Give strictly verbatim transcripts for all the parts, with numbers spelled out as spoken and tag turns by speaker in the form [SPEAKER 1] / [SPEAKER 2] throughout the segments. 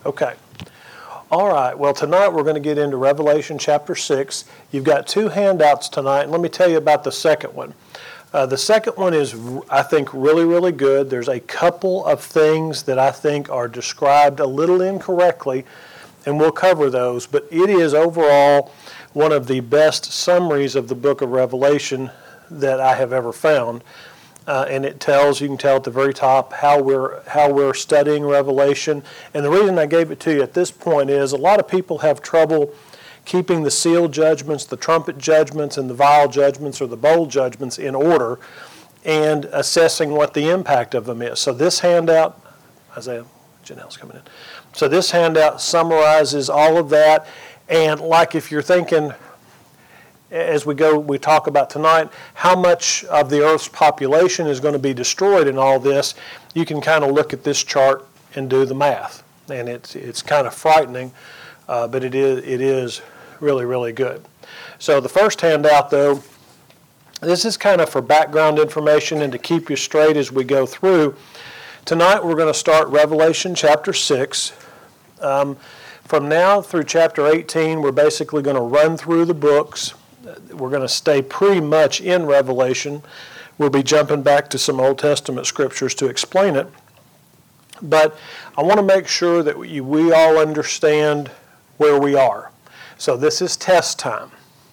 [SPEAKER 1] Okay. All right. Well, tonight we're going to get into Revelation chapter six. You've got two handouts tonight, and let me tell you about the second one. Uh, the second one is, I think, really, really good. There's a couple of things that I think are described a little incorrectly, and we'll cover those. But it is overall one of the best summaries of the book of Revelation that I have ever found. Uh, and it tells, you can tell at the very top, how we're how we're studying Revelation. And the reason I gave it to you at this point is a lot of people have trouble keeping the seal judgments, the trumpet judgments, and the vial judgments or the bowl judgments in order and assessing what the impact of them is. So this handout, Isaiah, Janelle's coming in. So this handout summarizes all of that. And like if you're thinking, as we go, we talk about tonight, how much of the Earth's population is going to be destroyed in all this, you can kind of look at this chart and do the math. And it's it's kind of frightening, uh, but it is it is really, really good. So the first handout, though, this is kind of for background information and to keep you straight as we go through. Tonight we're going to start Revelation chapter six. Um, from now through chapter eighteen, we're basically going to run through the books. We're going to stay pretty much in Revelation. We'll be jumping back to some Old Testament scriptures to explain it. But I want to make sure that we, we all understand where we are. So this is test time.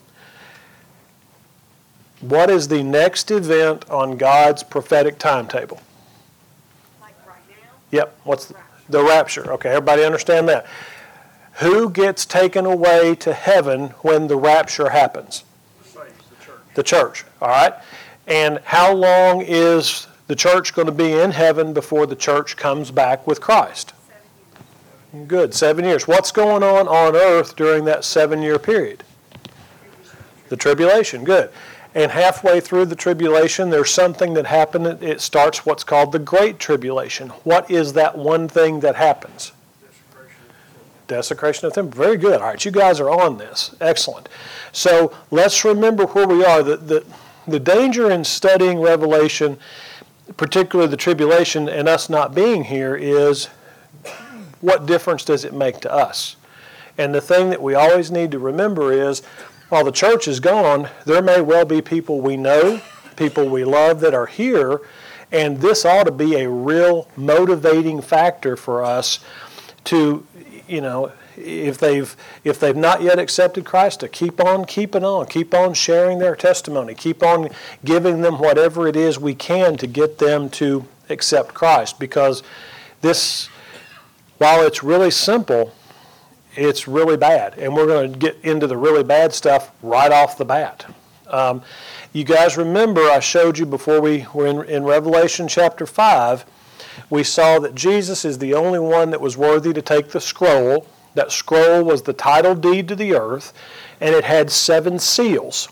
[SPEAKER 1] What is the next event on God's prophetic timetable?
[SPEAKER 2] Like right now?
[SPEAKER 1] Yep. What's the, the rapture? Okay, everybody understand that? Who gets taken away to heaven when the rapture happens?
[SPEAKER 3] The saints, the church.
[SPEAKER 1] The church, all right? And how long is the church going to be in heaven before the church comes back with Christ?
[SPEAKER 2] Seven years.
[SPEAKER 1] Good, seven years. What's going on on earth during that seven-year period? The tribulation, good. And halfway through the tribulation, there's something that happened. It starts what's called the Great Tribulation. What is that one thing that happens? Desecration of the temple. Very good. All right, you guys are on this. Excellent. So let's remember where we are. The, the, the danger in studying Revelation, particularly the tribulation, and us not being here is what difference does it make to us? And the thing that we always need to remember is while the church is gone, there may well be people we know, people we love that are here, and this ought to be a real motivating factor for us to, you know, if they've if they've not yet accepted Christ, to keep on keeping on, keep on sharing their testimony, keep on giving them whatever it is we can to get them to accept Christ. Because this, while it's really simple, it's really bad. And we're going to get into the really bad stuff right off the bat. Um, you guys remember I showed you before we were in, in Revelation chapter five, we saw that Jesus is the only one that was worthy to take the scroll. That scroll was the title deed to the earth, and it had seven seals.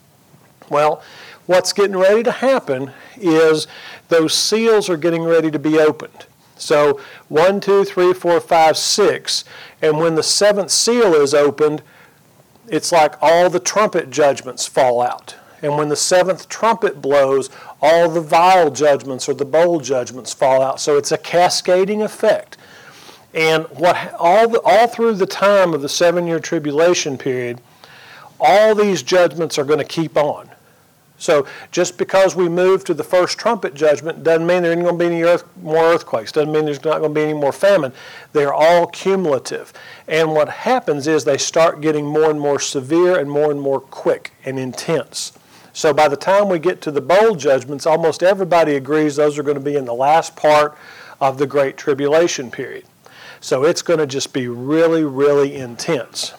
[SPEAKER 1] Well, what's getting ready to happen is those seals are getting ready to be opened. So one, two, three, four, five, six, and when the seventh seal is opened, it's like all the trumpet judgments fall out. And when the seventh trumpet blows, all the vial judgments or the bowl judgments fall out. So it's a cascading effect. And what all the, all through the time of the seven-year tribulation period, all these judgments are going to keep on. So just because we move to the first trumpet judgment doesn't mean there ain't going to be any earth, more earthquakes. Doesn't mean there's not going to be any more famine. They're all cumulative. And what happens is they start getting more and more severe and more and more quick and intense. So by the time we get to the bowl judgments, almost everybody agrees those are going to be in the last part of the Great Tribulation period. So it's going to just be really, really intense.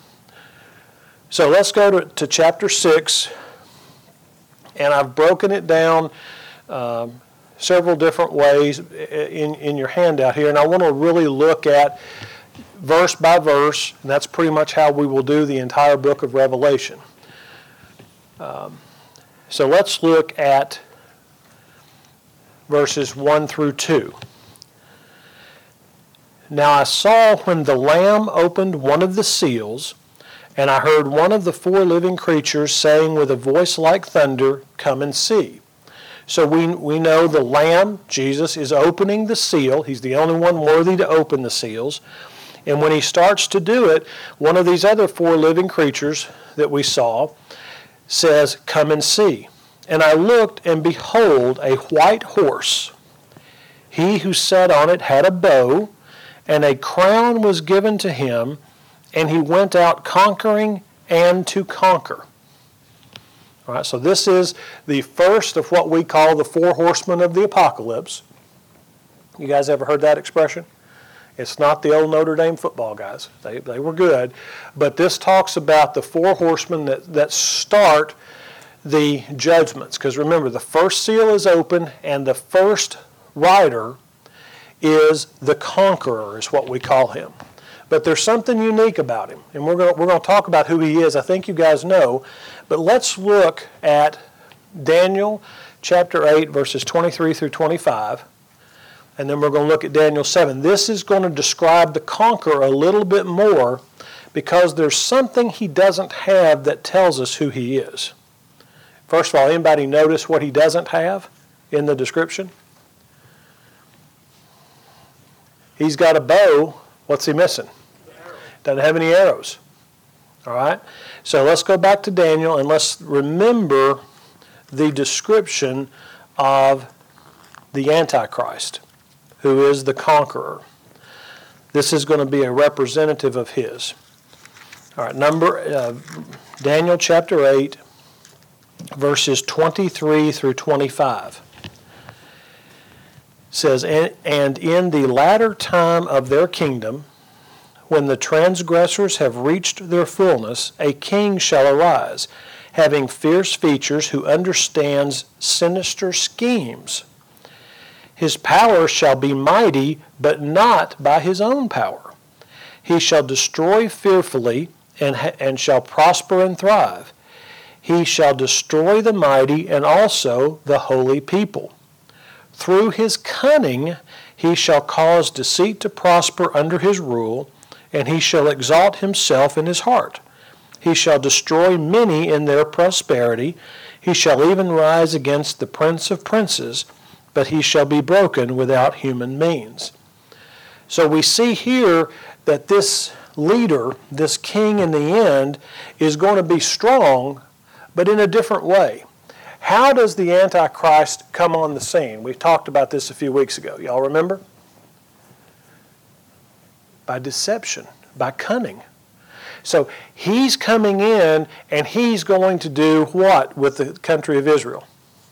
[SPEAKER 1] So let's go to, to chapter six. And I've broken it down um, several different ways in, in your handout here. And I want to really look at verse by verse. And that's pretty much how we will do the entire book of Revelation. Um, so let's look at verses one through two. Now I saw when the Lamb opened one of the seals, and I heard one of the four living creatures saying with a voice like thunder, "Come and see." So we, we know the Lamb, Jesus, is opening the seal. He's the only one worthy to open the seals. And when he starts to do it, one of these other four living creatures that we saw says, "Come and see." And I looked, and behold, a white horse. He who sat on it had a bow, and a crown was given to him, and he went out conquering and to conquer. All right, so this is the first of what we call the four horsemen of the apocalypse. You guys ever heard that expression? It's not the old Notre Dame football guys. They, they were good. But this talks about the four horsemen that, that start the judgments. Because remember, the first seal is open, and the first rider is the conqueror, is what we call him. But there's something unique about him, and we're going we're going to talk about who he is. I think you guys know. But let's look at Daniel chapter eight, verses twenty-three through twenty-five. And then we're going to look at Daniel seven. This is going to describe the conqueror a little bit more because there's something he doesn't have that tells us who he is. First of all, anybody notice what he doesn't have in the description? He's got a bow. What's he missing? Doesn't have any arrows. All right? So let's go back to Daniel and let's remember the description of the Antichrist, who is the conqueror. This is going to be a representative of his. All right, number uh, Daniel chapter eight, verses twenty-three through twenty-five. Says, and, and in the latter time of their kingdom, when the transgressors have reached their fullness, a king shall arise, having fierce features, who understands sinister schemes. His power shall be mighty, but not by his own power. He shall destroy fearfully, and, ha- and shall prosper and thrive. He shall destroy the mighty and also the holy people. Through his cunning he shall cause deceit to prosper under his rule, and he shall exalt himself in his heart. He shall destroy many in their prosperity. He shall even rise against the prince of princes, but he shall be broken without human means. So we see here that this leader, this king in the end, is going to be strong, but in a different way. How does the Antichrist come on the scene? We talked about this a few weeks ago. Y'all remember? By deception, by cunning. So he's coming in and he's going to do what with the country of Israel?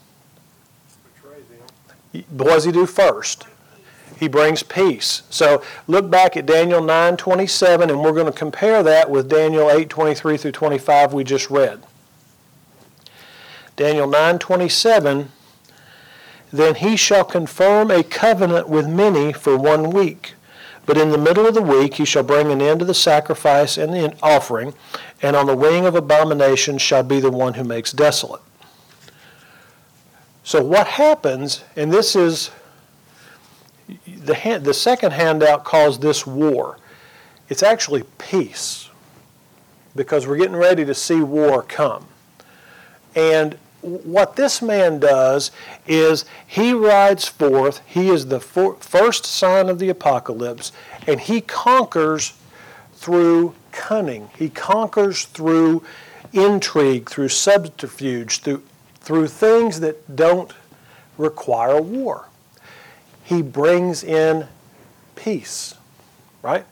[SPEAKER 1] What does he do first? He brings peace. So look back at Daniel nine twenty-seven, and we're going to compare that with Daniel eight twenty-three through twenty-five we just read. Daniel nine twenty-seven, then he shall confirm a covenant with many for one week. But in the middle of the week he shall bring an end to the sacrifice and the offering, and on the wing of abomination shall be the one who makes desolate. So what happens, and this is, the, hand, the second handout calls this war. It's actually peace, because we're getting ready to see war come. And what this man does is he rides forth, he is the for, first sign of the apocalypse, and he conquers through cunning. He conquers through intrigue, through subterfuge, through, through things that don't require war. He brings in peace, right?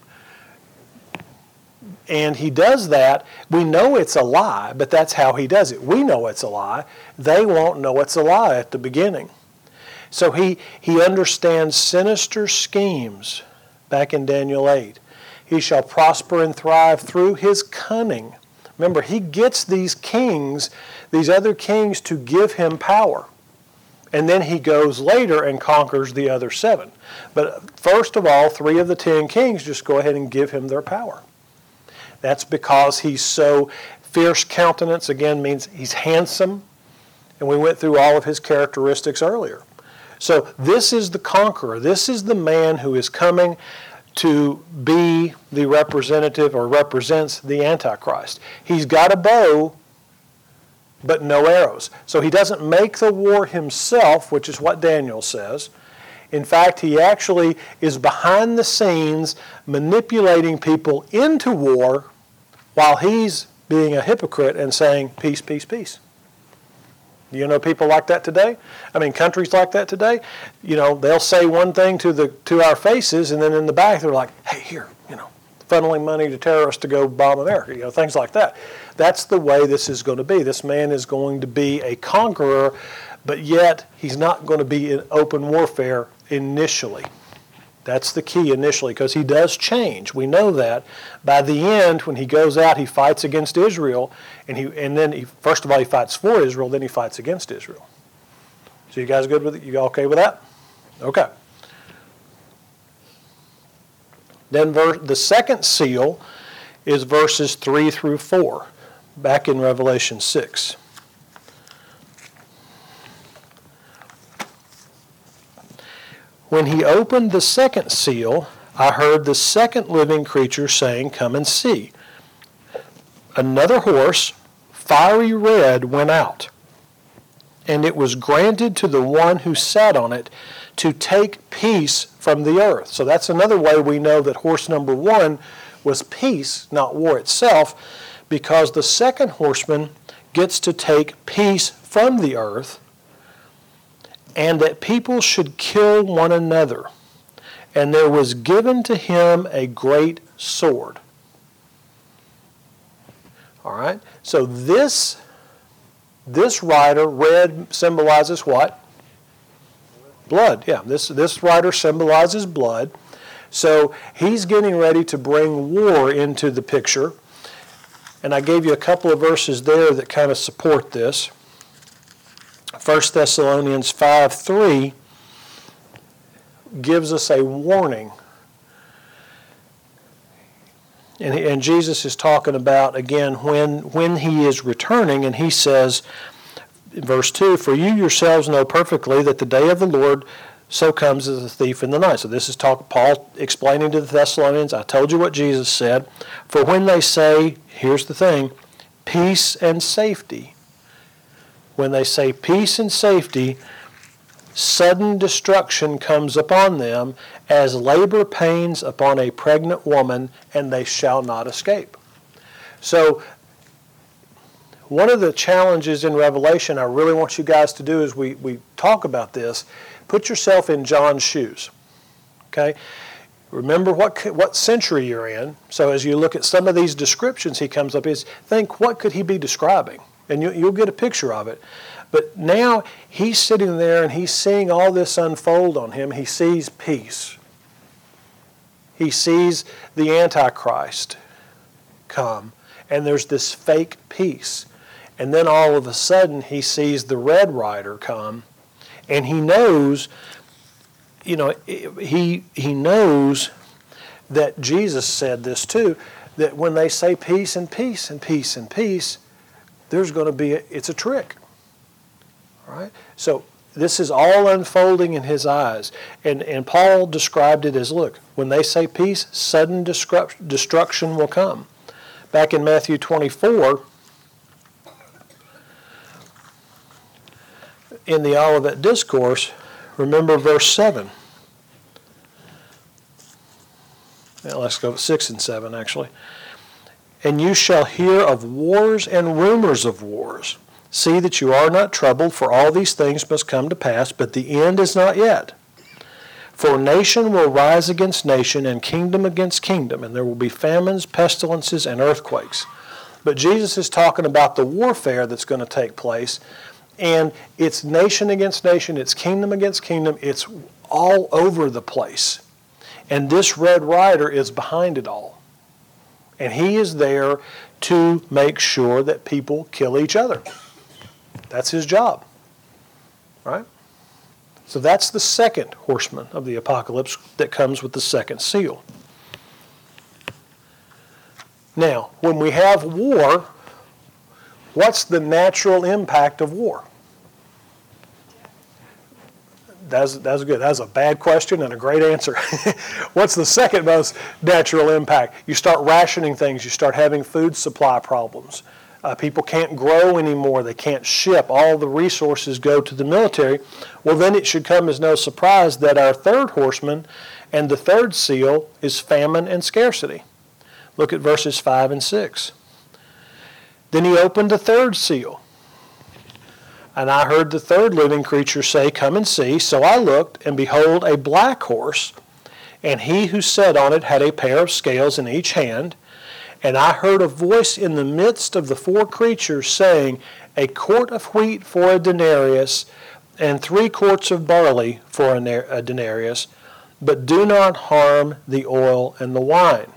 [SPEAKER 1] And he does that. We know it's a lie, but that's how he does it. We know it's a lie. They won't know it's a lie at the beginning. So he, he understands sinister schemes back in Daniel eight. He shall prosper and thrive through his cunning. Remember, he gets these kings, these other kings, to give him power. And then he goes later and conquers the other seven. But first of all, three of the ten kings just go ahead and give him their power. That's because he's so fierce countenance, again, means he's handsome. And we went through all of his characteristics earlier. So this is the conqueror. This is the man who is coming to be the representative or represents the Antichrist. He's got a bow, but no arrows. So he doesn't make the war himself, which is what Daniel says. In fact, he actually is behind the scenes manipulating people into war while he's being a hypocrite and saying, peace, peace, peace. You know people like that today? I mean, countries like that today? You know, they'll say one thing to the to our faces, and then in the back they're like, hey, here, you know, funneling money to terrorists to go bomb America, you know, things like that. That's the way this is going to be. This man is going to be a conqueror, but yet he's not going to be in open warfare initially. That's the key initially, because he does change. We know that. By the end, when he goes out, he fights against Israel, and he and then he, first of all he fights for Israel, then he fights against Israel. So you guys good with it? You okay with that? Okay. Then verse, the second seal is verses three through four, back in Revelation six. When he opened the second seal, I heard the second living creature saying, come and see. Another horse, fiery red, went out, and it was granted to the one who sat on it to take peace from the earth. So that's another way we know that horse number one was peace, not war itself, because the second horseman gets to take peace from the earth, and that people should kill one another. And there was given to him a great sword. All right? So this, this rider, red, symbolizes what? Blood. Yeah, this, this rider symbolizes blood. So he's getting ready to bring war into the picture. And I gave you a couple of verses there that kind of support this. First Thessalonians five three gives us a warning. And, and Jesus is talking about, again, when, when he is returning, and he says, in verse two, for you yourselves know perfectly that the day of the Lord so comes as a thief in the night. So this is talk, Paul explaining to the Thessalonians, I told you what Jesus said. For when they say, here's the thing, peace and safety, when they say peace and safety, sudden destruction comes upon them as labor pains upon a pregnant woman, and they shall not escape. So one of the challenges in Revelation I really want you guys to do as we, we talk about this, put yourself in John's shoes. Okay? Remember what what century you're in. So as you look at some of these descriptions he comes up is, think what could he be describing? And you, you'll get a picture of it. But now he's sitting there and he's seeing all this unfold on him. He sees peace. He sees the Antichrist come. And there's this fake peace. And then all of a sudden he sees the Red Rider come. And he knows, you know, he he knows that Jesus said this too, that when they say peace and peace and peace and peace, there's going to be, a, it's a trick. All right? So this is all unfolding in his eyes. And, and Paul described it as, look, when they say peace, sudden destruction will come. Back in Matthew twenty-four, in the Olivet Discourse, remember verse seven. Now let's go six and seven, actually. And you shall hear of wars and rumors of wars. See that you are not troubled, for all these things must come to pass, but the end is not yet. For nation will rise against nation, and kingdom against kingdom, and there will be famines, pestilences, and earthquakes. But Jesus is talking about the warfare that's going to take place, and it's nation against nation, it's kingdom against kingdom, it's all over the place. And this Red Rider is behind it all. And he is there to make sure that people kill each other. That's his job. Right? So that's the second horseman of the apocalypse that comes with the second seal. Now, when we have war, what's the natural impact of war? That's, that's good. That's a bad question and a great answer. What's the second most natural impact? You start rationing things. You start having food supply problems. Uh, people can't grow anymore. They can't ship. All the resources go to the military. Well, then it should come as no surprise that our third horseman and the third seal is famine and scarcity. Look at verses five and six. Then he opened the third seal, and I heard the third living creature say, "Come and see." So I looked, and behold, a black horse, and he who sat on it had a pair of scales in each hand. And I heard a voice in the midst of the four creatures saying, "A quart of wheat for a denarius, and three quarts of barley for a denarius, but do not harm the oil and the wine."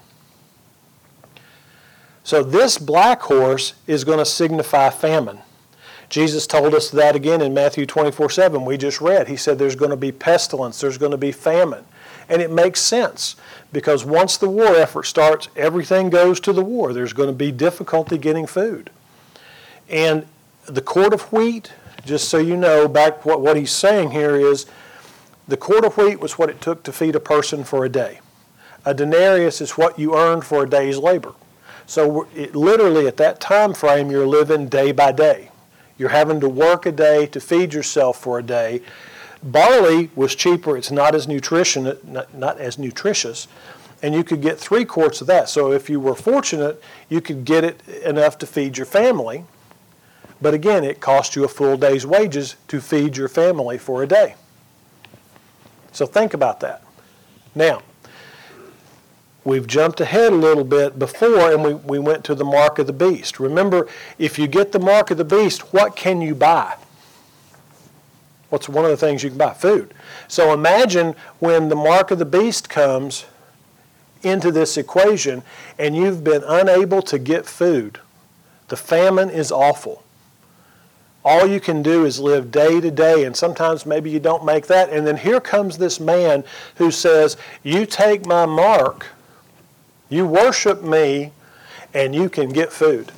[SPEAKER 1] So this black horse is going to signify famine. Jesus told us that again in Matthew twenty-four seven. We just read. He said there's going to be pestilence, there's going to be famine. And it makes sense, because once the war effort starts, everything goes to the war. There's going to be difficulty getting food. And the quart of wheat, just so you know, back what, what he's saying here is, the quart of wheat was what it took to feed a person for a day. A denarius is what you earned for a day's labor. So it, literally at that time frame, you're living day by day. You're having to work a day to feed yourself for a day. Barley was cheaper. It's not as nutrition, not, not as nutritious, and you could get three quarts of that. So if you were fortunate, you could get it enough to feed your family. But again, it cost you a full day's wages to feed your family for a day. So think about that. Now, we've jumped ahead a little bit before, and we, we went to the mark of the beast. Remember, if you get the mark of the beast, what can you buy? What's one of the things you can buy? Food. So imagine when the mark of the beast comes into this equation and you've been unable to get food. The famine is awful. All you can do is live day to day, and sometimes maybe you don't make that. And then here comes this man who says, "You take my mark, you worship me, and you can get food."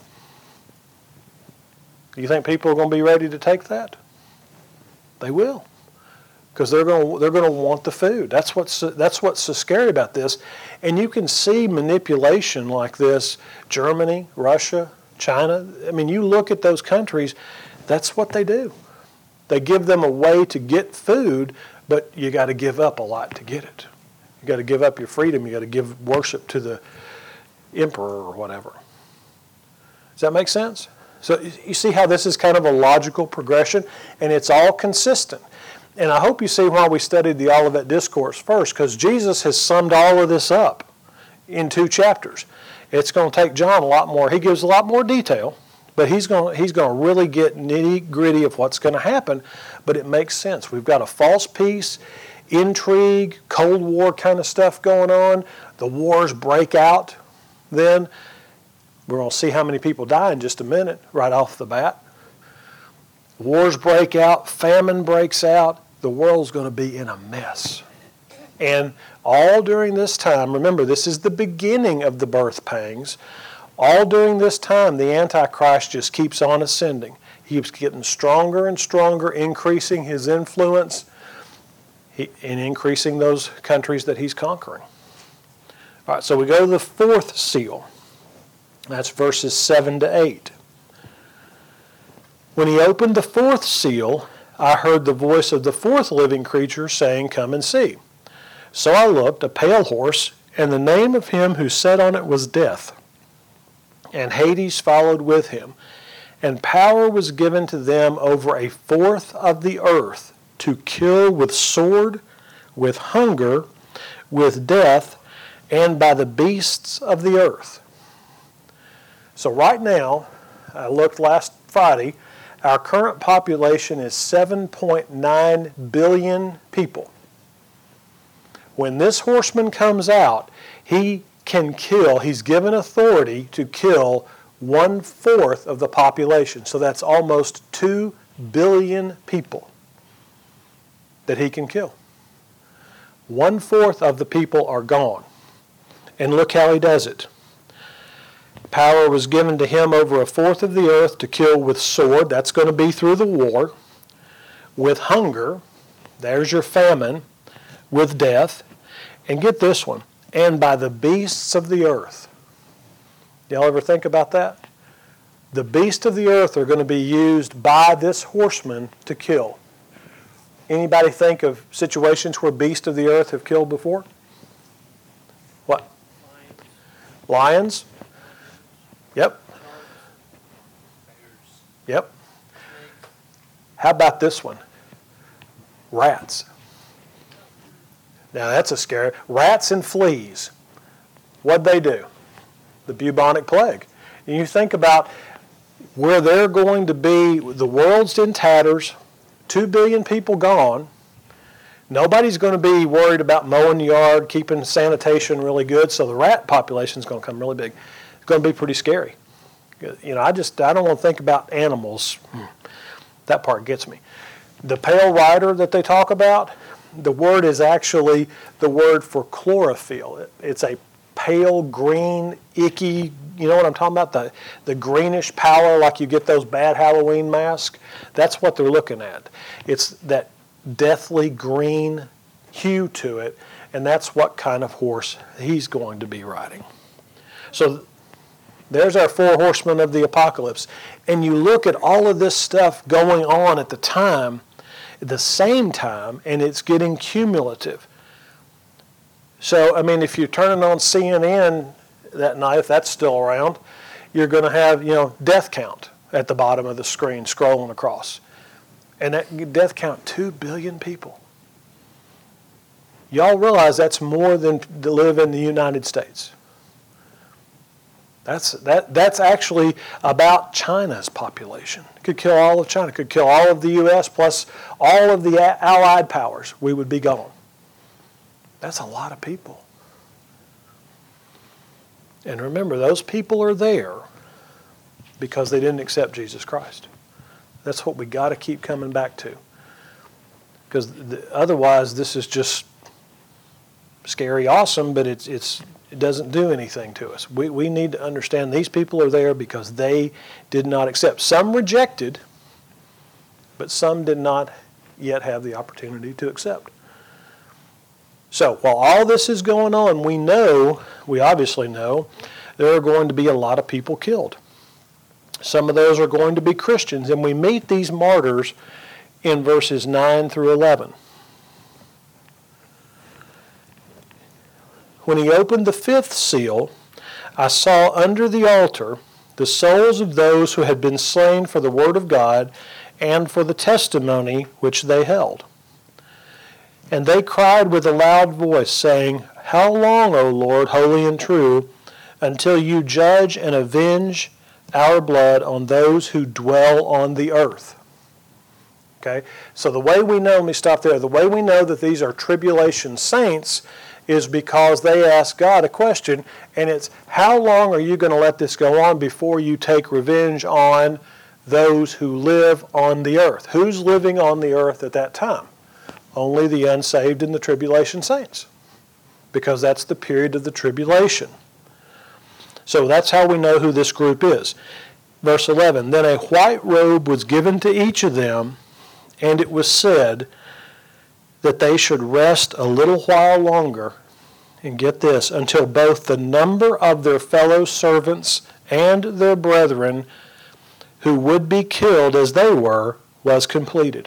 [SPEAKER 1] Do you think people are going to be ready to take that? They will, because they're going to they're going to want the food. That's what's that's what's so scary about this. And you can see manipulation like this. Germany, Russia, China. I mean, you look at those countries. That's what they do. They give them a way to get food, but you got to give up a lot to get it. You got to give up your freedom. You got to give worship to the emperor or whatever. Does that make sense? So you see how this is kind of a logical progression, and it's all consistent. And I hope you see why we studied the Olivet Discourse first, because Jesus has summed all of this up in two chapters. It's going to take John a lot more. He gives a lot more detail, but he's going to, he's going to really get nitty-gritty of what's going to happen, but it makes sense. We've got a false peace, intrigue, Cold War kind of stuff going on. The wars break out then. We're going to see how many people die in just a minute, right off the bat. Wars break out, famine breaks out, the world's going to be in a mess. And all during this time, remember, this is the beginning of the birth pangs. All during this time, the Antichrist just keeps on ascending. He keeps getting stronger and stronger, increasing his influence and increasing those countries that he's conquering. All right, so we go to the fourth seal. That's verses seven to eight. When he opened the fourth seal, I heard the voice of the fourth living creature saying, "Come and see." So I looked, a pale horse, and the name of him who sat on it was Death. And Hades followed with him. And power was given to them over a fourth of the earth to kill with sword, with hunger, with death, and by the beasts of the earth. So right now, I looked last Friday, our current population is seven point nine billion people. When this horseman comes out, he can kill, he's given authority to kill one-fourth of the population. So that's almost two billion people that he can kill. One-fourth of the people are gone. And look how he does it. Power was given to him over a fourth of the earth to kill with sword. That's going to be through the war. With hunger. There's your famine. With death. And get this one. And by the beasts of the earth. Y'all ever think about that? The beasts of the earth are going to be used by this horseman to kill. Anybody think of situations where beasts of the earth have killed before? What? Lions. Lions? Yep. Yep. How about this one? Rats. Now that's a scary. Rats and fleas. What'd they do? The bubonic plague. And you think about where they're going to be, the world's in tatters, two billion people gone. Nobody's going to be worried about mowing the yard, keeping sanitation really good, so the rat population is going to come really big. It's going to be pretty scary. You know, I just, I don't want to think about animals. That part gets me. The pale rider that they talk about, the word is actually the word for chlorophyll. It's a pale green, icky, you know what I'm talking about? The, the greenish pallor, like you get those bad Halloween masks. That's what they're looking at. It's that deathly green hue to it, and that's what kind of horse he's going to be riding. So there's our four horsemen of the apocalypse. And you look at all of this stuff going on at the time, at the same time, and it's getting cumulative. So, I mean, if you're turning on C N N that night, if that's still around, you're going to have, you know, death count at the bottom of the screen scrolling across. And that death count, two billion people. Y'all realize that's more than to live in the United States. That's that. That's actually about China's population. Could kill all of China. Could kill all of the U S plus all of the allied powers. We would be gone. That's a lot of people. And remember, those people are there because they didn't accept Jesus Christ. That's what we got to keep coming back to. Because otherwise, this is just scary, awesome, but it's it's. It doesn't do anything to us. We we need to understand these people are there because they did not accept. Some rejected, but some did not yet have the opportunity to accept. So while all this is going on, we know, we obviously know, there are going to be a lot of people killed. Some of those are going to be Christians, and we meet these martyrs in verses nine through eleven. When he opened the fifth seal, I saw under the altar the souls of those who had been slain for the word of God and for the testimony which they held. And they cried with a loud voice, saying, How long, O Lord, holy and true, until you judge and avenge our blood on those who dwell on the earth? Okay, so the way we know, let me stop there, the way we know that these are tribulation saints is because they ask God a question, and it's, how long are you going to let this go on before you take revenge on those who live on the earth? Who's living on the earth at that time? Only the unsaved and the tribulation saints, because that's the period of the tribulation. So that's how we know who this group is. Verse eleven, Then a white robe was given to each of them, and it was said that they should rest a little while longer, and get this, until both the number of their fellow servants and their brethren who would be killed as they were was completed.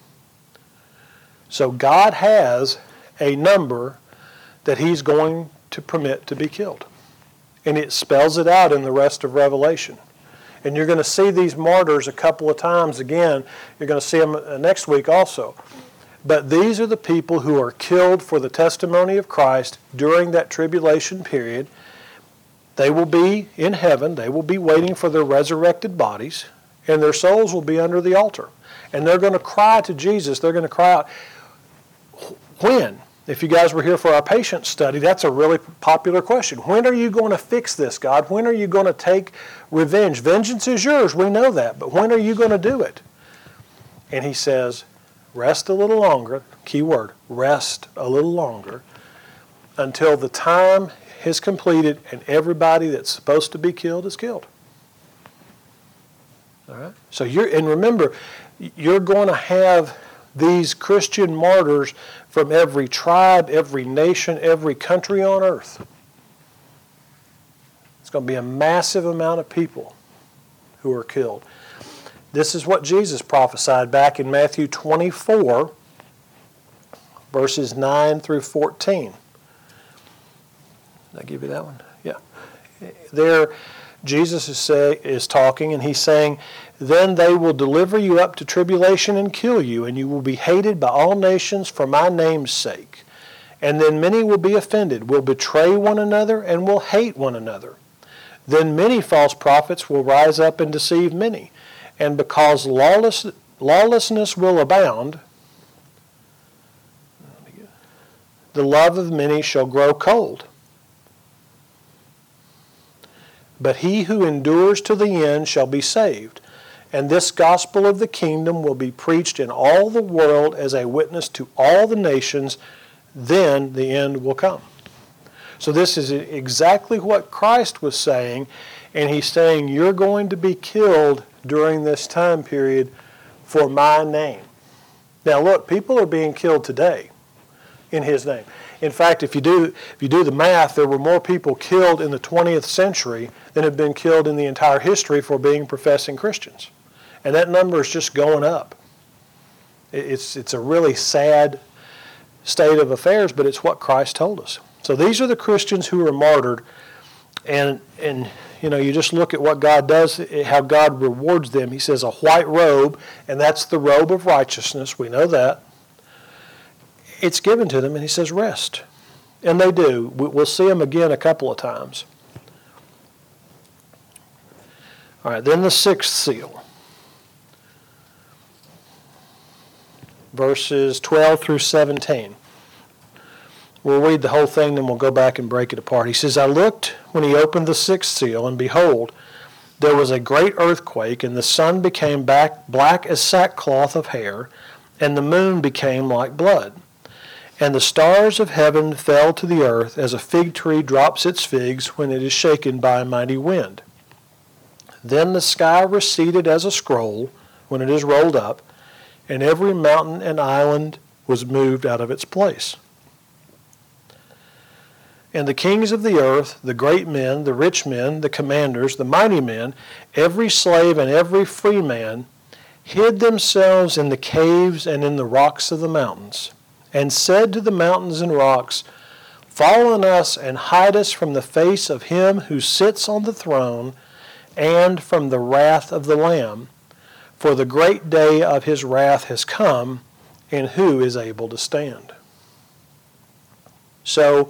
[SPEAKER 1] So God has a number that he's going to permit to be killed. And it spells it out in the rest of Revelation. And you're going to see these martyrs a couple of times again. You're going to see them next week also. But these are the people who are killed for the testimony of Christ during that tribulation period. They will be in heaven. They will be waiting for their resurrected bodies, and their souls will be under the altar. And they're going to cry to Jesus. They're going to cry out, when? If you guys were here for our patience study, that's a really popular question. When are you going to fix this, God? When are you going to take revenge? Vengeance is yours. We know that. But when are you going to do it? And he says, rest a little longer, key word, rest a little longer, until the time is completed and everybody that's supposed to be killed is killed. All right? So you're, and remember, you're going to have these Christian martyrs from every tribe, every nation, every country on earth. It's going to be a massive amount of people who are killed. This is what Jesus prophesied back in Matthew twenty-four, verses nine through fourteen. Did I give you that one? Yeah. There, Jesus is, say, is talking, and he's saying, "Then they will deliver you up to tribulation and kill you, and you will be hated by all nations for my name's sake. And then many will be offended, will betray one another, and will hate one another. Then many false prophets will rise up and deceive many. And because lawless, lawlessness will abound, the love of many shall grow cold. But he who endures to the end shall be saved. And this gospel of the kingdom will be preached in all the world as a witness to all the nations. Then the end will come." So this is exactly what Christ was saying, and he's saying you're going to be killed during this time period for my name. Now look, people are being killed today in his name. In fact, if you do if you do the math, there were more people killed in the twentieth century than have been killed in the entire history for being professing Christians. And that number is just going up. It's, it's a really sad state of affairs, but it's what Christ told us. So these are the Christians who are martyred, and and you know, you just look at what God does, how God rewards them. He says a white robe, and that's the robe of righteousness. We know that. It's given to them, and he says rest. And they do. We'll see them again a couple of times. All right, then the sixth seal. Verses twelve through seventeen. We'll read the whole thing, then we'll go back and break it apart. He says, "I looked when he opened the sixth seal, and behold, there was a great earthquake, and the sun became back black as sackcloth of hair, and the moon became like blood. And the stars of heaven fell to the earth as a fig tree drops its figs when it is shaken by a mighty wind. Then the sky receded as a scroll when it is rolled up, and every mountain and island was moved out of its place. And the kings of the earth, the great men, the rich men, the commanders, the mighty men, every slave and every free man, hid themselves in the caves and in the rocks of the mountains, and said to the mountains and rocks, Fall on us and hide us from the face of him who sits on the throne and from the wrath of the Lamb, for the great day of his wrath has come, and who is able to stand?" So,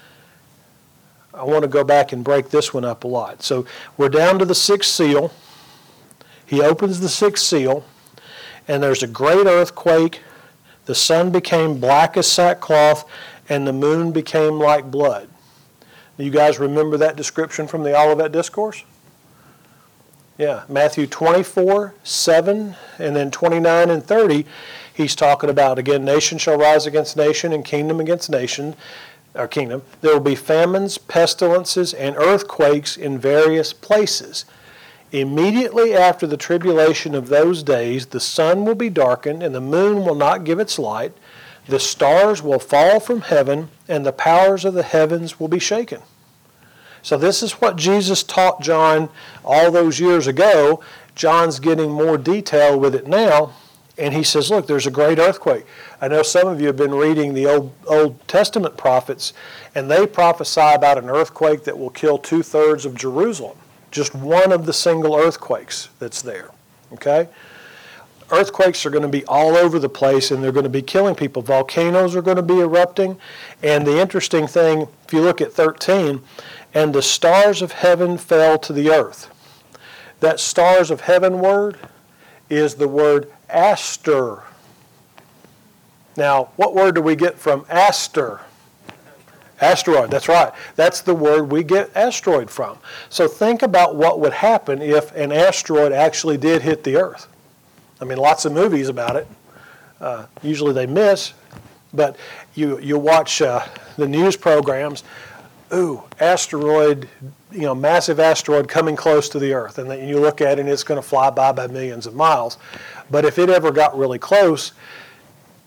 [SPEAKER 1] I want to go back and break this one up a lot. So we're down to the sixth seal. He opens the sixth seal, and there's a great earthquake. The sun became black as sackcloth, and the moon became like blood. You guys remember that description from the Olivet Discourse? Yeah, Matthew twenty-four, seven, and then twenty-nine and thirty, he's talking about, again, nation shall rise against nation and kingdom against nation. Our kingdom, there will be famines, pestilences, and earthquakes in various places. Immediately after the tribulation of those days, the sun will be darkened, and the moon will not give its light. The stars will fall from heaven, and the powers of the heavens will be shaken. So this is what Jesus taught John all those years ago. John's getting more detail with it now. And he says, look, there's a great earthquake. I know some of you have been reading the Old, Old Testament prophets, and they prophesy about an earthquake that will kill two-thirds of Jerusalem. Just one of the single earthquakes that's there. Okay? Earthquakes are going to be all over the place, and they're going to be killing people. Volcanoes are going to be erupting. And the interesting thing, if you look at thirteen, and the stars of heaven fell to the earth. That stars of heaven word is the word aster. Now, what word do we get from aster? Asteroid, that's right. That's the word we get asteroid from. So think about what would happen if an asteroid actually did hit the earth. I mean, lots of movies about it. Uh, usually they miss, but you, you watch uh, the news programs, ooh, asteroid, you know, massive asteroid coming close to the earth. And then you look at it and it's going to fly by by millions of miles. But if it ever got really close,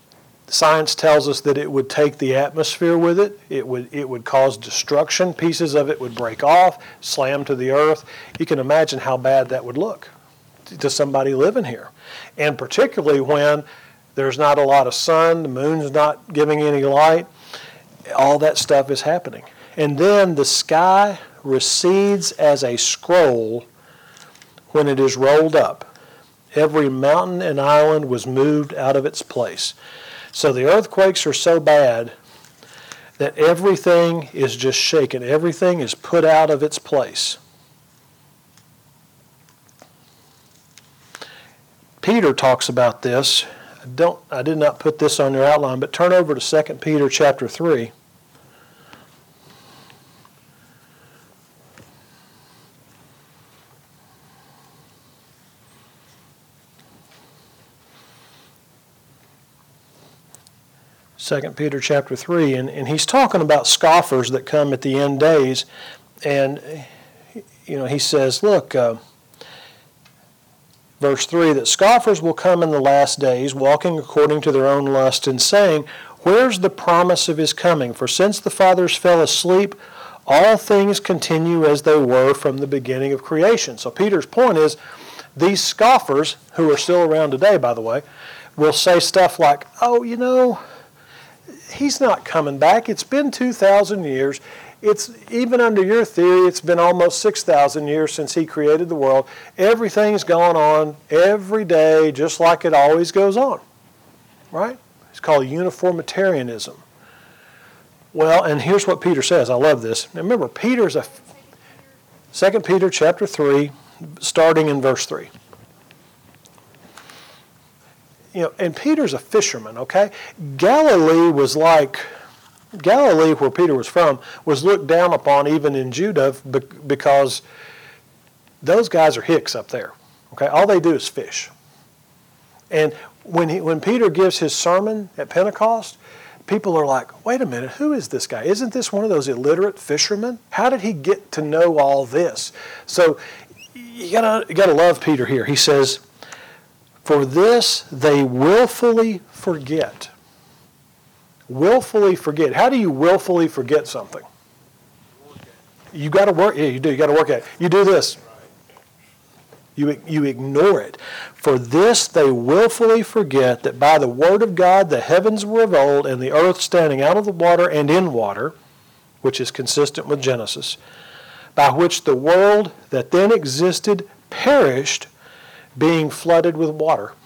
[SPEAKER 1] Science tells us that it would take the atmosphere with it. It would it would cause destruction. Pieces of it would break off, slam to the earth. You can imagine how bad that would look to somebody living here. And particularly when there's not a lot of sun, the moon's not giving any light, all that stuff is happening. And then the sky recedes as a scroll when it is rolled up. Every mountain and island was moved out of its place. So the earthquakes are so bad that everything is just shaken. Everything is put out of its place. Peter talks about this. I don't I did not put this on your outline, but turn over to Second Peter chapter three. Second Peter chapter three, and, and he's talking about scoffers that come at the end days, and you know he says, look, uh, verse three, that scoffers will come in the last days, walking according to their own lust, and saying, where's the promise of his coming? For since the fathers fell asleep, all things continue as they were from the beginning of creation. So Peter's point is, these scoffers, who are still around today, by the way, will say stuff like, oh, you know, he's not coming back. It's been two thousand years. It's even under your theory, it's been almost six thousand years since he created the world. Everything's going on every day just like it always goes on. Right? It's called uniformitarianism. Well, and here's what Peter says. I love this. Now remember, Peter's a Second Peter chapter three, starting in verse three. You know, and Peter's a fisherman, okay? Galilee was like, Galilee, where Peter was from, was looked down upon even in Judah because those guys are hicks up there, okay? All they do is fish. And when he, when Peter gives his sermon at Pentecost, people are like, wait a minute, who is this guy? Isn't this one of those illiterate fishermen? How did he get to know all this? So you gotta, you gotta love Peter here. He says, for this they willfully forget. Willfully forget. How do you willfully forget something? You got to work. Yeah, you do. You got to work at it. You do this. You you ignore it. For this they willfully forget that by the word of God the heavens were of old, and the earth standing out of the water and in water, which is consistent with Genesis, by which the world that then existed perished, being flooded with water.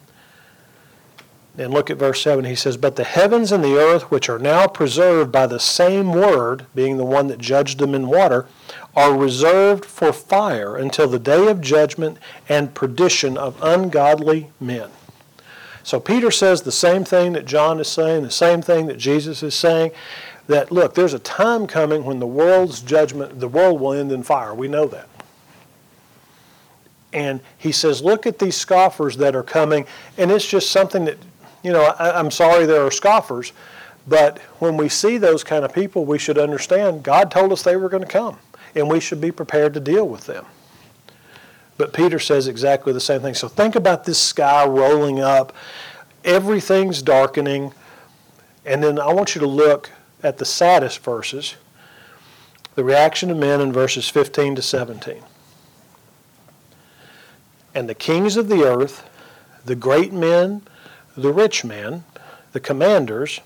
[SPEAKER 1] And look at verse seven. He says, but the heavens and the earth, which are now preserved by the same word, being the one that judged them in water, are reserved for fire until the day of judgment and perdition of ungodly men. So Peter says the same thing that John is saying, the same thing that Jesus is saying, that look, there's a time coming when the world's judgment, the world will end in fire. We know that. And he says, look at these scoffers that are coming, and it's just something that, you know, I, I'm sorry there are scoffers, but when we see those kind of people, we should understand God told us they were going to come, and we should be prepared to deal with them. But Peter says exactly the same thing. So think about this sky rolling up, everything's darkening, and then I want you to look at the saddest verses, the reaction of men in verses fifteen to seventeen. And the kings of the earth, the great men, the rich men, the commanders,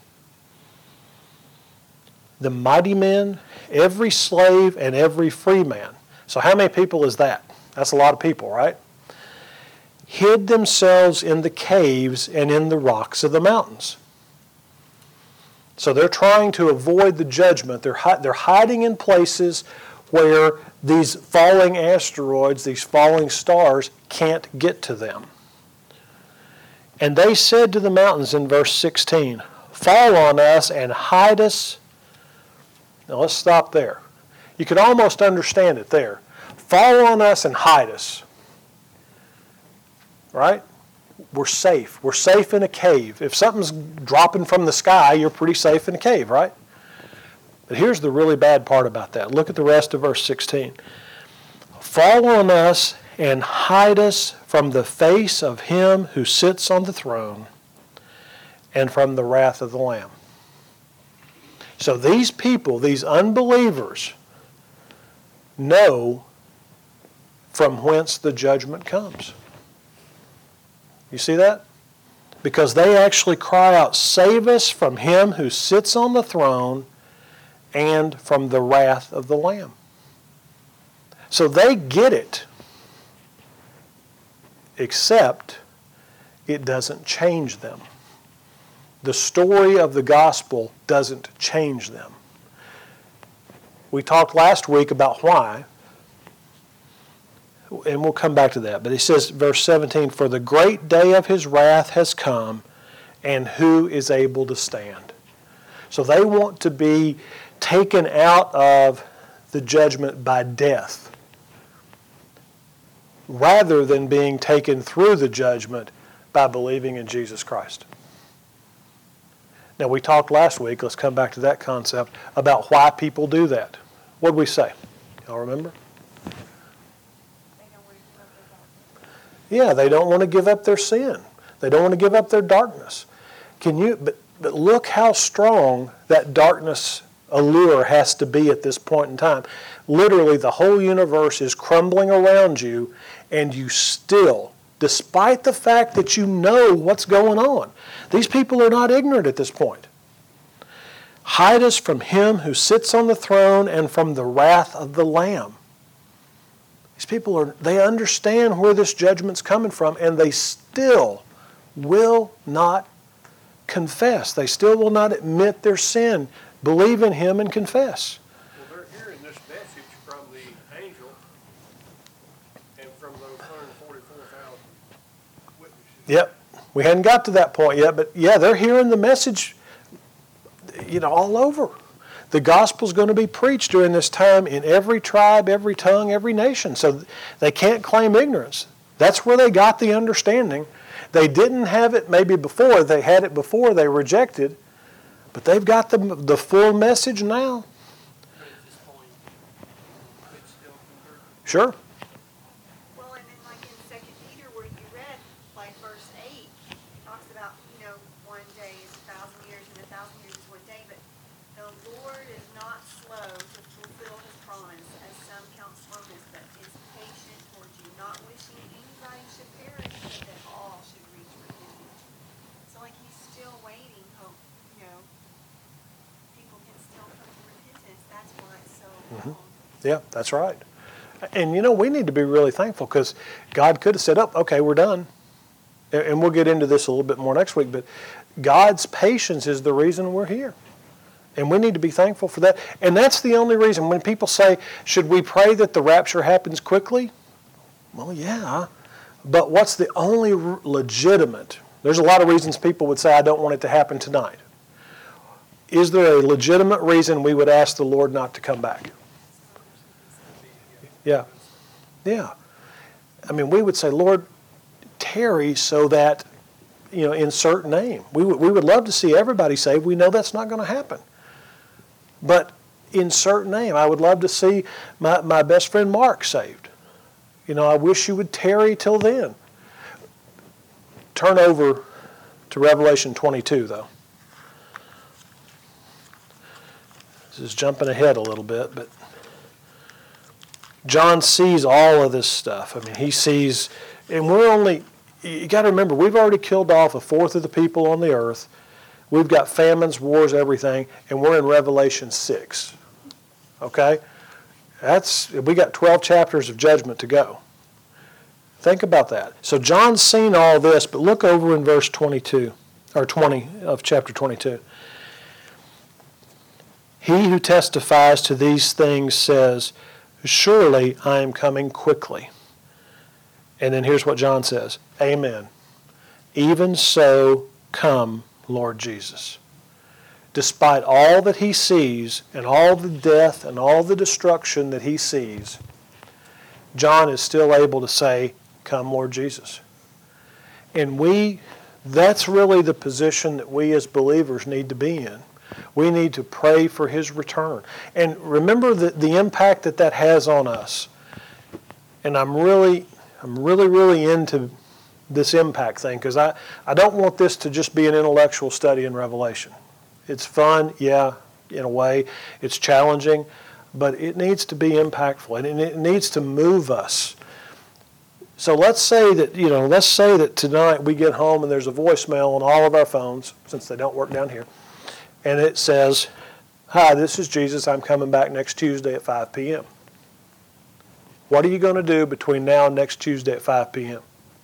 [SPEAKER 1] the mighty men, every slave and every free man. So how many people is that? That's a lot of people, right? Hid themselves in the caves and in the rocks of the mountains. So they're trying to avoid the judgment. They're, hi- they're hiding in places where these falling asteroids, these falling stars, can't get to them. And they said to the mountains in verse sixteen, fall on us and hide us. Now let's stop there. You could almost understand it there. Fall on us and hide us. Right? We're safe. We're safe in a cave. If something's dropping from the sky, you're pretty safe in a cave, right? But here's the really bad part about that. Look at the rest of verse sixteen. Fall on us and hide us from the face of him who sits on the throne and from the wrath of the Lamb. So these people, these unbelievers, know from whence the judgment comes. You see that? Because they actually cry out, "Save us from him who sits on the throne and from the wrath of the Lamb." So they get it, except it doesn't change them. The story of the gospel doesn't change them. We talked last week about why, and we'll come back to that. But he says, verse seventeen, "For the great day of his wrath has come, and who is able to stand?" So they want to be taken out of the judgment by death, rather than being taken through the judgment by believing in Jesus Christ. Now, we talked last week, let's come back to that concept, about why people do that. What did we say? Y'all remember? Yeah, they don't want to give up their sin. They don't want to give up their darkness. Can you, but, but look how strong that darkness allure has to be at this point in time. Literally, the whole universe is crumbling around you, and you still, despite the fact that you know what's going on, these people are not ignorant at this point. "Hide us from him who sits on the throne and from the wrath of the Lamb." These people are, they understand where this judgment's coming from, and they still will not confess. They still will not admit their sin, believe in him, and confess.
[SPEAKER 3] Well, they're hearing this message from the angel and from those one hundred forty-four thousand witnesses.
[SPEAKER 1] Yep. We hadn't got to that point yet, but yeah, they're hearing the message, you know, all over. The gospel's going to be preached during this time in every tribe, every tongue, every nation. So they can't claim ignorance. That's where they got the understanding. They didn't have it maybe before. They had it before. They rejected. But they've got the, the full message now.
[SPEAKER 3] But at this point, it's still converted.
[SPEAKER 1] Sure.
[SPEAKER 2] Well, and then like in Second Peter where you read, like verse eight, talks about, you know, one day is a thousand years and a thousand years is one day, but the Lord is not slow to fulfill his promise, as some count slowness, but is patient towards you, not wishing anybody should perish, but that all should reach repentance. So like he's still waiting, hope, you know, people can still come to repentance. That's why it's so long.
[SPEAKER 1] Yeah, that's right. And, you know, we need to be really thankful because God could have said, oh, okay, we're done. And we'll get into this a little bit more next week. But God's patience is the reason we're here. And we need to be thankful for that. And that's the only reason. When people say, should we pray that the rapture happens quickly? Well, yeah. But what's the only legitimate? There's a lot of reasons people would say, I don't want it to happen tonight. Is there a legitimate reason we would ask the Lord not to come back? Yeah. Yeah. I mean, we would say, Lord, tarry so that, you know, insert name. We would, we would love to see everybody saved. We know that's not going to happen. But insert name. I would love to see my, my best friend Mark saved. You know, I wish you would tarry till then. Turn over to Revelation twenty-two, though. This is jumping ahead a little bit, but John sees all of this stuff. I mean, he sees, and we're only, you got to remember, we've already killed off a fourth of the people on the earth. We've got famines, wars, everything, and we're in Revelation six. Okay? That's, we got twelve chapters of judgment to go. Think about that. So John's seen all this, but look over in verse twenty-two, or twenty of chapter twenty-two. He who testifies to these things says, surely I am coming quickly. And then here's what John says, amen. Even so, come, Lord Jesus. Despite all that he sees and all the death and all the destruction that he sees, John is still able to say, come, Lord Jesus. And we, that's really the position that we as believers need to be in. We need to pray for his return. And remember the, the impact that that has on us. And I'm really, I'm really, really into this impact thing, because I, I don't want this to just be an intellectual study in Revelation. It's fun, yeah, in a way. It's challenging, but it needs to be impactful, and it needs to move us. So let's say that, you know, let's say that tonight we get home and there's a voicemail on all of our phones, since they don't work down here, and it says, "Hi, this is Jesus. I'm coming back next Tuesday at five p.m. What are you going to do between now and next Tuesday at five p.m.?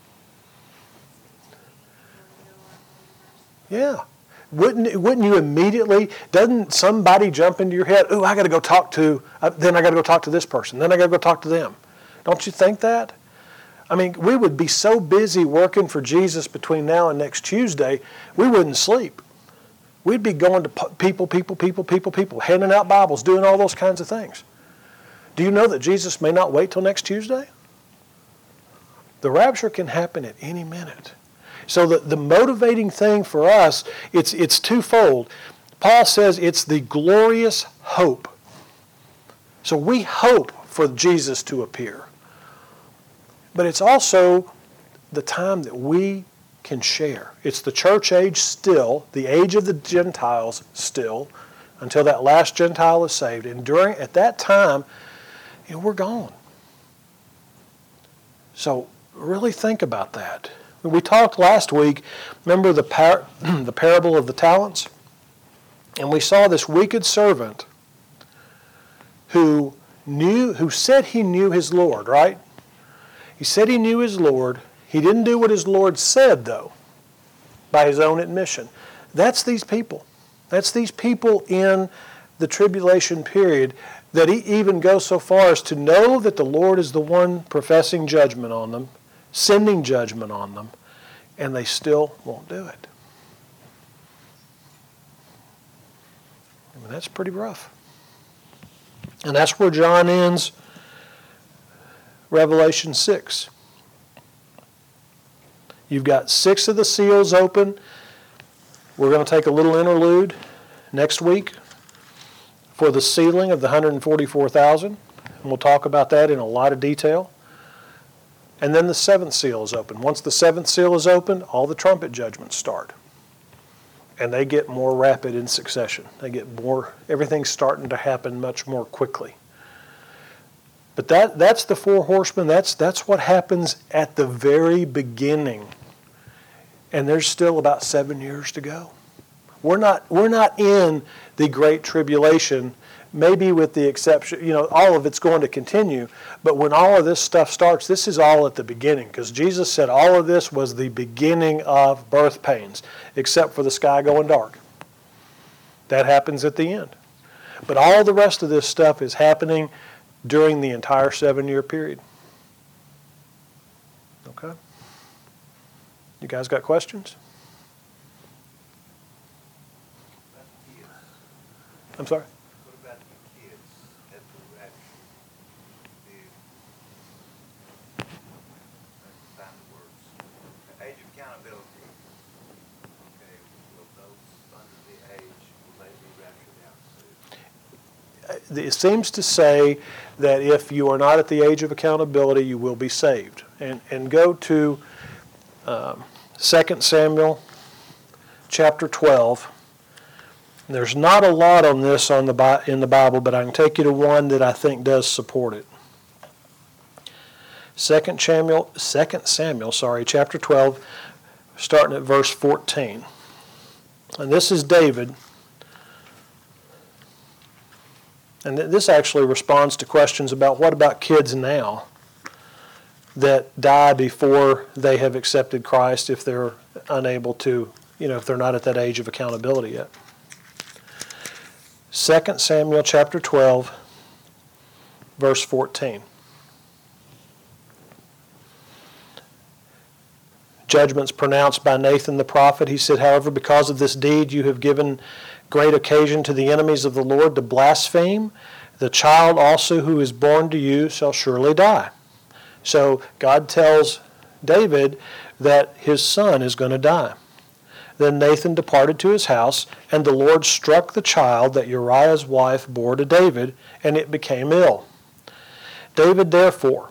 [SPEAKER 1] Yeah. Wouldn't wouldn't you immediately, doesn't somebody jump into your head, "Ooh, I got to go talk to, uh, then I got to go talk to this person, then I got to go talk to them." Don't you think that? I mean, we would be so busy working for Jesus between now and next Tuesday, we wouldn't sleep. We'd be going to people, people, people, people, people, handing out Bibles, doing all those kinds of things. Do you know that Jesus may not wait till next Tuesday? The rapture can happen at any minute. So the, the motivating thing for us, it's, it's twofold. Paul says it's the glorious hope. So we hope for Jesus to appear. But it's also the time that we can share. It's the church age still, the age of the Gentiles still, until that last Gentile is saved. And during at that time, you know, we're gone. So really think about that. We talked last week, remember the par- the parable of the talents? And we saw this wicked servant who knew, who said he knew his Lord, right? He said he knew his Lord. He didn't do what his Lord said, though, by his own admission. That's these people. That's these people in the tribulation period that he even goes so far as to know that the Lord is the one professing judgment on them, sending judgment on them, and they still won't do it. I mean, that's pretty rough. And that's where John ends Revelation six. You've got six of the seals open. We're going to take a little interlude next week for the sealing of the one hundred forty-four thousand. And we'll talk about that in a lot of detail. And then the seventh seal is open. Once the seventh seal is open, all the trumpet judgments start. And they get more rapid in succession. They get more, everything's starting to happen much more quickly. But that that's the four horsemen. That's that's what happens at the very beginning. And there's still about seven years to go. We're not we're not in the Great Tribulation, maybe with the exception, you know, all of it's going to continue. But when all of this stuff starts, this is all at the beginning. Because Jesus said all of this was the beginning of birth pains, except for the sky going dark. That happens at the end. But all the rest of this stuff is happening during the entire seven-year period. Okay? You guys got questions? I'm sorry?
[SPEAKER 4] What about the kids at the rapture? The, let's find the words. The age of accountability. Okay, will those under the age, will they be raptured out soon?
[SPEAKER 1] It seems to say that if you are not at the age of accountability, you will be saved. And and go to um, Second Samuel chapter twelve. There's not a lot on this on the in the Bible, but I can take you to one that I think does support it. Second Samuel, Second Samuel, sorry, chapter twelve, starting at verse fourteen. And this is David. And this actually responds to questions about what about kids now that die before they have accepted Christ if they're unable to, you know, if they're not at that age of accountability yet. Second Samuel chapter twelve, verse fourteen. Judgments pronounced by Nathan the prophet. He said, however, because of this deed you have given great occasion to the enemies of the Lord to blaspheme. The child also who is born to you shall surely die. So God tells David that his son is going to die. Then Nathan departed to his house, and the Lord struck the child that Uriah's wife bore to David, and it became ill. David therefore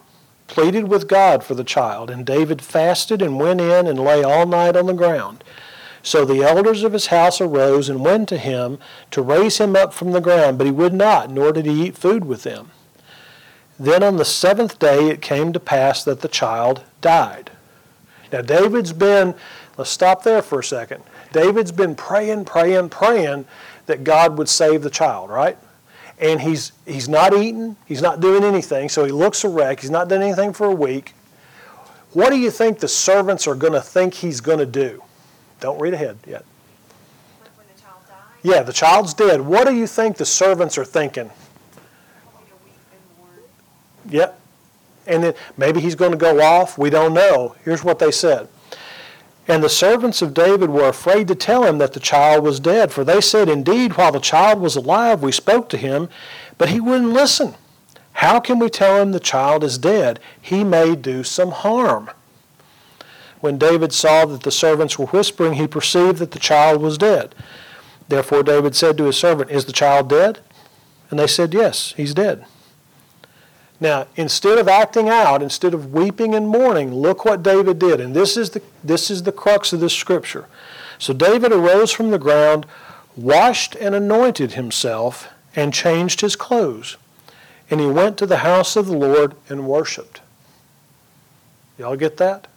[SPEAKER 1] pleaded with God for the child, and David fasted and went in and lay all night on the ground. So the elders of his house arose and went to him to raise him up from the ground, but he would not, nor did he eat food with them. Then on the seventh day it came to pass that the child died. Now David's been, let's stop there for a second. David's been praying, praying, praying that God would save the child, right? And he's he's not eating, he's not doing anything, so he looks a wreck, he's not done anything for a week. What do you think the servants are going to think he's going to do? Don't read ahead yet.
[SPEAKER 2] Like when the child died?
[SPEAKER 1] Yeah, the child's dead. What do you think the servants are thinking?
[SPEAKER 2] Probably to weep and mourn.
[SPEAKER 1] Yep. And then maybe he's going to go off. We don't know. Here's what they said. And the servants of David were afraid to tell him that the child was dead, for they said, indeed, while the child was alive, we spoke to him, but he wouldn't listen. How can we tell him the child is dead? He may do some harm. When David saw that the servants were whispering, he perceived that the child was dead. Therefore David said to his servant, is the child dead? And they said, yes, he's dead. Now, instead of acting out, instead of weeping and mourning, look what David did. And this is the, this is the crux of this scripture. So David arose from the ground, washed and anointed himself, and changed his clothes. And he went to the house of the Lord and worshiped. Y'all get that?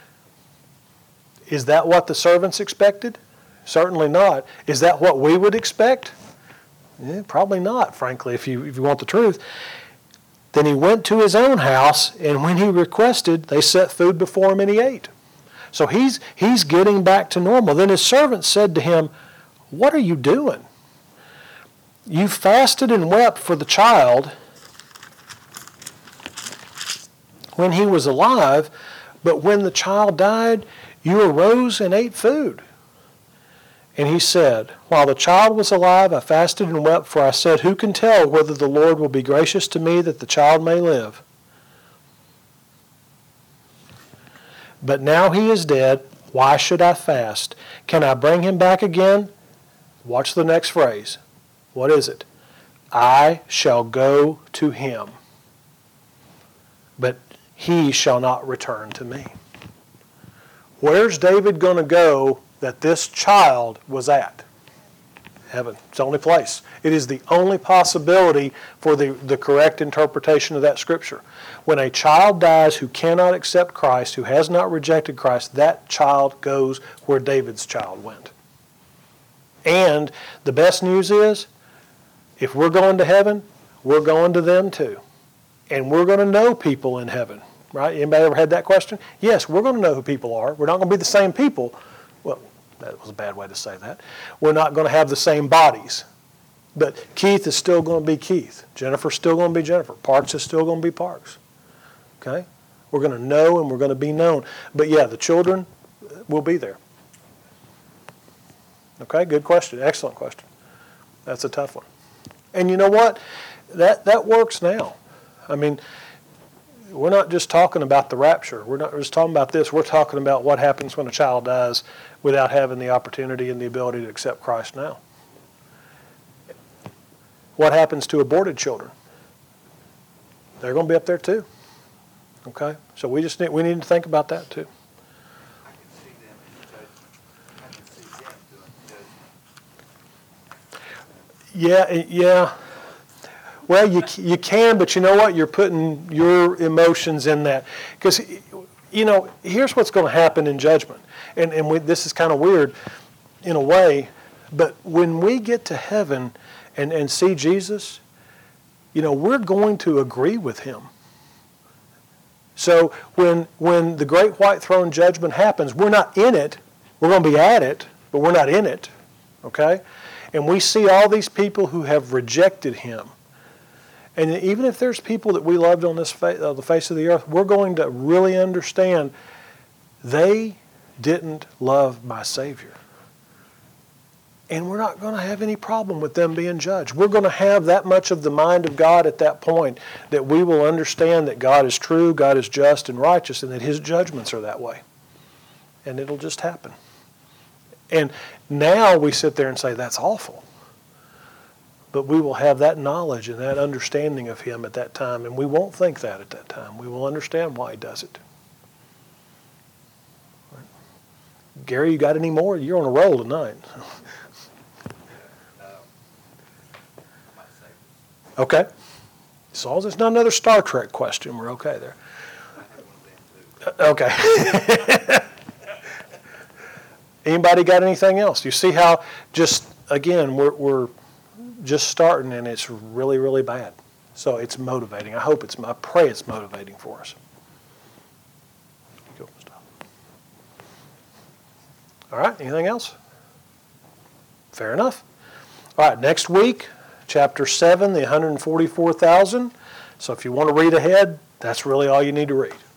[SPEAKER 1] Is that what the servants expected? Certainly not. Is that what we would expect? Eh, probably not, frankly, if you, if you want the truth. Then he went to his own house, and when he requested, they set food before him and he ate. So he's, he's getting back to normal. Then his servants said to him, what are you doing? You fasted and wept for the child when he was alive, but when the child died, you arose and ate food. And he said, while the child was alive, I fasted and wept, for I said, who can tell whether the Lord will be gracious to me that the child may live? But now he is dead. Why should I fast? Can I bring him back again? Watch the next phrase. What is it? I shall go to him, but he shall not return to me. Where's David going to go that this child was at? Heaven. It's the only place. It is the only possibility for the, the correct interpretation of that scripture. When a child dies who cannot accept Christ, who has not rejected Christ, that child goes where David's child went. And the best news is, if we're going to heaven, we're going to them too. And we're going to know people in heaven. Right? Anybody ever had that question? Yes, we're going to know who people are. We're not going to be the same people. Well, that was a bad way to say that. We're not going to have the same bodies. But Keith is still going to be Keith. Jennifer's still going to be Jennifer. Parks is still going to be Parks. Okay? We're going to know and we're going to be known. But yeah, the children will be there. Okay? Good question. Excellent question. That's a tough one. And you know what? That, that works now. I mean, we're not just talking about the rapture. We're not just talking about this. We're talking about what happens when a child dies without having the opportunity and the ability to accept Christ now. What happens to aborted children? They're going to be up there too. Okay? So we just need, we need to think about that too.
[SPEAKER 4] I can see them in judgment. I can see them doing judgment.
[SPEAKER 1] Yeah, yeah. Well, you you can, but you know what? You're putting your emotions in that. Because, you know, here's what's going to happen in judgment. And, and we, this is kind of weird in a way, but when we get to heaven and, and see Jesus, you know, we're going to agree with him. So when, when the great white throne judgment happens, we're not in it. We're going to be at it, but we're not in it. Okay? And we see all these people who have rejected him. And even if there's people that we loved on this fa- uh, the face of the earth, we're going to really understand they didn't love my Savior. And we're not going to have any problem with them being judged. We're going to have that much of the mind of God at that point that we will understand that God is true, God is just and righteous, and that his judgments are that way. And it'll just happen. And now we sit there and say, that's awful. but we will have that knowledge and that understanding of him at that time, and we won't think that at that time. We will understand why he does it. Gary, you got any more? You're on a roll tonight.
[SPEAKER 4] No. Might say this.
[SPEAKER 1] Okay. As long as it's not another Star Trek question, we're okay there.
[SPEAKER 4] I had one of them too.
[SPEAKER 1] Okay. Anybody got anything else? You see how just, again, we're, we're just starting and it's really, really bad. So it's motivating. I hope it's, I pray it's motivating for us. Go, stop. All right, anything else? Fair enough. All right, next week, chapter seven, the one hundred forty-four thousand. So if you want to read ahead, that's really all you need to read.